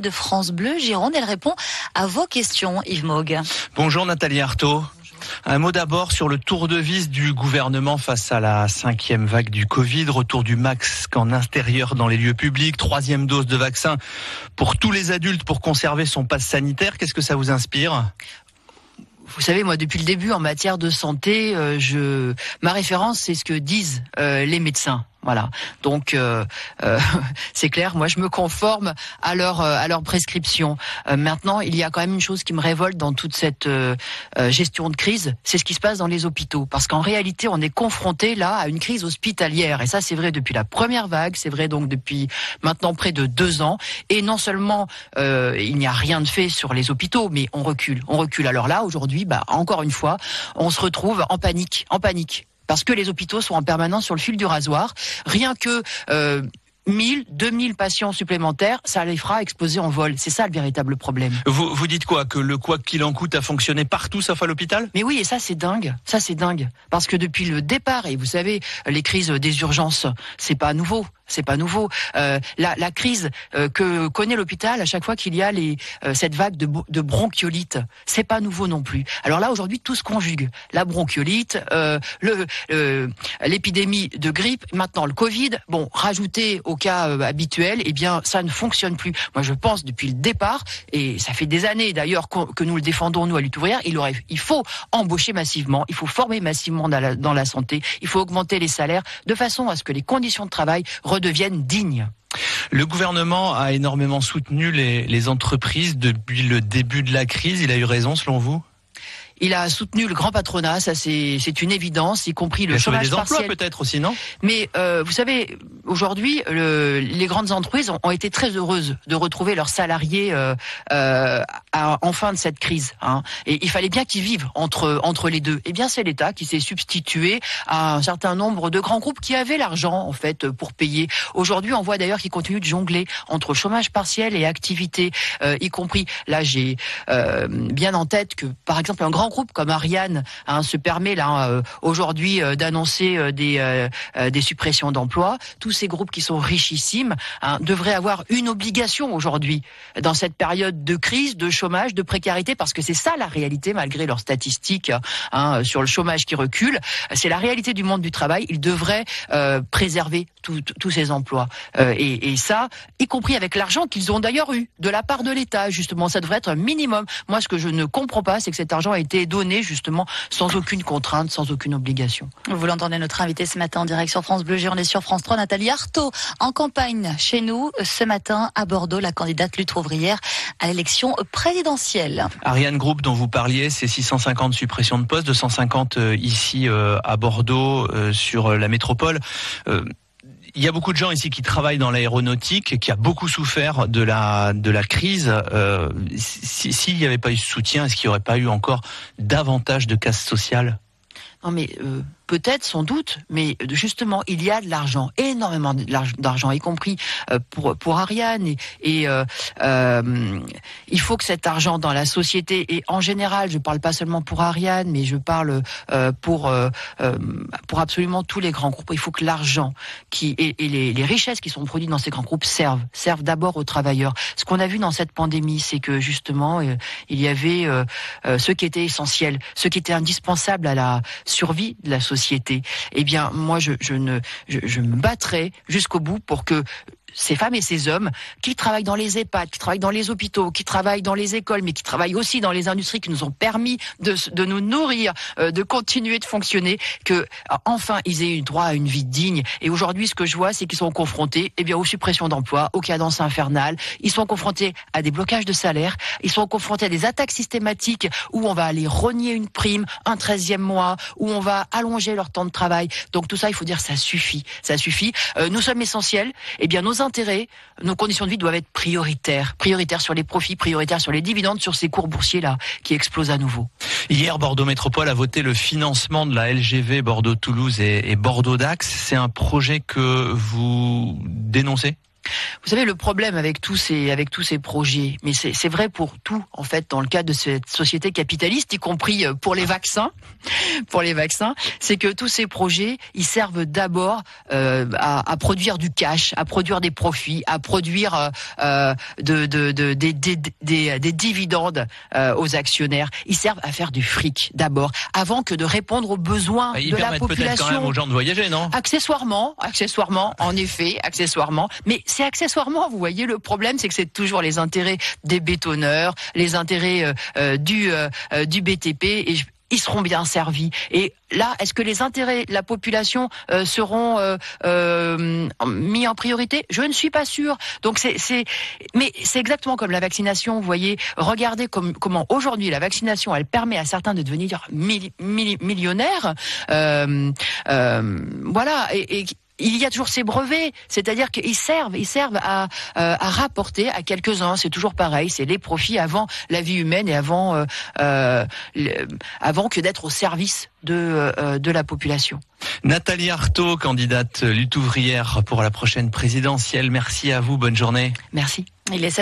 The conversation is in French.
de France Bleu Gironde. Elle répond à vos questions, Yves Maug. Bonjour Nathalie Arthaud. Un mot d'abord sur le tour de vis du gouvernement face à la 5e vague du Covid. Retour du masque en intérieur dans les lieux publics. 3e dose de vaccin pour tous les adultes pour conserver son passe sanitaire. Qu'est-ce que ça vous inspire ? Vous savez, moi, depuis le début, en matière de santé, ma référence, c'est ce que disent les médecins. Voilà. Donc c'est clair. Moi, je me conforme à leur prescription. Maintenant, il y a quand même une chose qui me révolte dans toute cette gestion de crise, c'est ce qui se passe dans les hôpitaux. Parce qu'en réalité, on est confronté là à une crise hospitalière. Et ça, c'est vrai depuis la première vague. C'est vrai donc depuis maintenant près de 2 ans. Et non seulement il n'y a rien de fait sur les hôpitaux, mais on recule. Alors là, aujourd'hui, encore une fois, on se retrouve en panique. Parce que les hôpitaux sont en permanence sur le fil du rasoir. Rien que 1000, 2000 patients supplémentaires, ça les fera exploser en vol. C'est ça le véritable problème. Vous dites quoi ? Que le quoi qu'il en coûte a fonctionné partout sauf à l'hôpital ? Mais oui, et ça c'est dingue. Parce que depuis le départ, et vous savez, les crises des urgences, c'est pas nouveau. La crise que connaît l'hôpital à chaque fois qu'il y a cette vague de bronchiolite, c'est pas nouveau non plus. Alors là, aujourd'hui, tout se conjugue. La bronchiolite, l'épidémie de grippe, maintenant le Covid. Bon, rajouté au cas habituel, eh bien, ça ne fonctionne plus. Moi, je pense depuis le départ, et ça fait des années d'ailleurs que nous le défendons, nous, à Lutte ouvrière, il faut embaucher massivement, il faut former massivement dans la santé, il faut augmenter les salaires de façon à ce que les conditions de travail redeviennent dignes. Le gouvernement a énormément soutenu les entreprises depuis le début de la crise. Il a eu raison selon vous ? Il a soutenu le grand patronat, ça c'est une évidence, y compris le chômage partiel. Il a sauvé des emplois peut-être aussi, non ? Mais vous savez, aujourd'hui, les grandes entreprises ont été très heureuses de retrouver leurs salariés en fin de cette crise. Et il fallait bien qu'ils vivent entre les deux. Eh bien, c'est l'État qui s'est substitué à un certain nombre de grands groupes qui avaient l'argent en fait pour payer. Aujourd'hui, on voit d'ailleurs qu'ils continuent de jongler entre chômage partiel et activité, y compris. Là, j'ai bien en tête que, par exemple, un grand groupe comme Ariane se permet là aujourd'hui d'annoncer des suppressions d'emplois. Tous ces groupes qui sont richissimes devraient avoir une obligation aujourd'hui dans cette période de crise, de chômage, de précarité, parce que c'est ça la réalité malgré leurs statistiques sur le chômage qui recule. C'est la réalité du monde du travail. Ils devraient préserver tous ces emplois et ça, y compris avec l'argent qu'ils ont d'ailleurs eu de la part de l'État. Justement, ça devrait être un minimum. Moi, ce que je ne comprends pas, c'est que cet argent a été donné justement sans aucune contrainte, sans aucune obligation. Vous l'entendez, notre invité ce matin en direct sur France Bleu Gironde et sur France 3, Nathalie Arthaud, en campagne chez nous ce matin à Bordeaux, la candidate Lutte ouvrière à l'élection présidentielle. Ariane Group dont vous parliez, c'est 650 suppressions de postes, 250 ici à Bordeaux sur la métropole. Il y a beaucoup de gens ici qui travaillent dans l'aéronautique, qui a beaucoup souffert de la crise. S'il n'y avait pas eu ce soutien, est-ce qu'il n'y aurait pas eu encore davantage de casse sociale ? Non mais peut-être, sans doute, mais justement, il y a de l'argent, énormément d'argent, y compris pour Ariane. Et il faut que cet argent dans la société, et en général, je parle pas seulement pour Ariane, mais je parle pour absolument tous les grands groupes. Il faut que l'argent et les richesses qui sont produites dans ces grands groupes servent d'abord aux travailleurs. Ce qu'on a vu dans cette pandémie, c'est que justement, il y avait ce qui était essentiel, ce qui était indispensable à la survie de la société. Eh bien, moi, je me battrai jusqu'au bout pour que ces femmes et ces hommes qui travaillent dans les EHPAD, qui travaillent dans les hôpitaux, qui travaillent dans les écoles, mais qui travaillent aussi dans les industries qui nous ont permis de nous nourrir, de continuer de fonctionner, que enfin ils aient eu droit à une vie digne. Et aujourd'hui, ce que je vois, c'est qu'ils sont confrontés aux suppressions d'emplois, aux cadences infernales. Ils sont confrontés à des blocages de salaire. Ils sont confrontés à des attaques systématiques où on va aller rogner une prime, un 13e mois, où on va allonger leur temps de travail. Donc tout ça, il faut dire, ça suffit. Nous sommes essentiels. Nos intérêts, nos conditions de vie doivent être prioritaires sur les profits, prioritaires sur les dividendes, sur ces cours boursiers là qui explosent à nouveau. Hier, Bordeaux Métropole a voté le financement de la LGV Bordeaux-Toulouse et Bordeaux-Dax. C'est un projet que vous dénoncez ? Vous savez, le problème avec tous ces projets, mais c'est vrai pour tout, en fait, dans le cadre de cette société capitaliste, y compris pour les vaccins, c'est que tous ces projets, ils servent d'abord à produire du cash, à produire des profits, à produire des dividendes aux actionnaires. Ils servent à faire du fric d'abord, avant que de répondre aux besoins de la population. Ils permettent peut-être quand même aux gens de voyager, non ? Accessoirement, en effet, accessoirement. Mais c'est accessoirement, vous voyez, le problème, c'est que c'est toujours les intérêts des bétonneurs, les intérêts du BTP, et ils seront bien servis. Et là, est-ce que les intérêts de la population seront mis en priorité ? Je ne suis pas sûre. Donc mais c'est exactement comme la vaccination. Vous voyez, regardez comment aujourd'hui la vaccination, elle permet à certains de devenir millionnaires. Voilà. Et il y a toujours ces brevets, c'est-à-dire qu'ils servent à rapporter à quelques-uns. C'est toujours pareil, c'est les profits avant la vie humaine et avant que d'être au service de la population. Nathalie Arthaud, candidate lutte ouvrière pour la prochaine présidentielle. Merci à vous, bonne journée. Merci. Il est 7h.